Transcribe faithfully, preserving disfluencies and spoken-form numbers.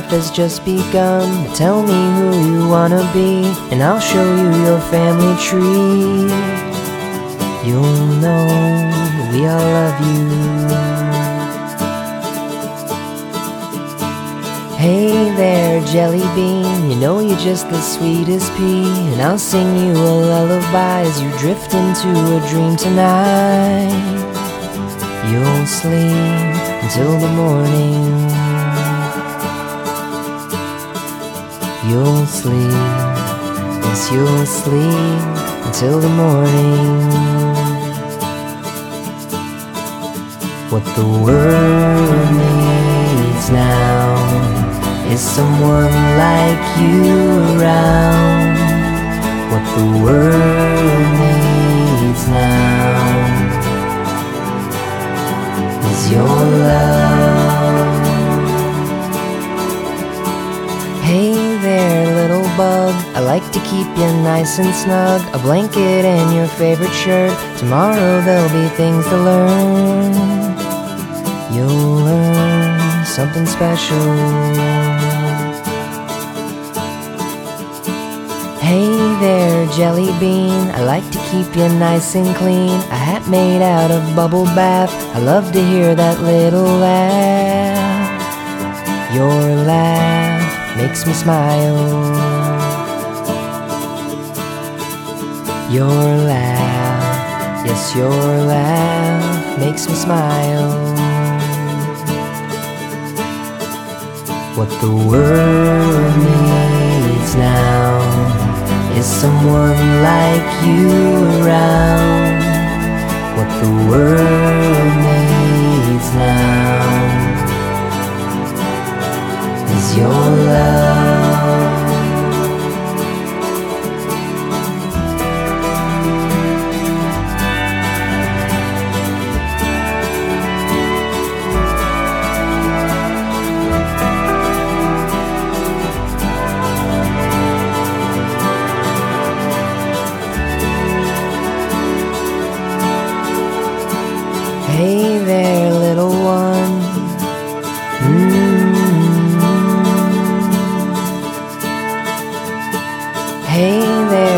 has just begun. Tell me who you wanna be, and I'll show you your family tree. You'll know we all love you. Hey there, jelly bean, you know you're just the sweetest pea, and I'll sing you a lullaby as you drift into a dream tonight. You'll sleep until the morning. You'll sleep, yes, you'll sleep until the morning. What the world needs now is someone like you around. What the world needs now is your love. Hey there, little bug, I like to keep you nice and snug. A blanket and your favorite shirt. Tomorrow there'll be things to learn. You'll learn something special. Hey there, jelly bean, I like to keep you nice and clean. A hat made out of bubble bath, I love to hear that little laugh. Your laugh makes me smile. Your laugh, yes, your laugh makes me smile. What the world needs now is someone like you around. What the world needs now is your love. Hey there, little one. Mm-hmm. Hey there.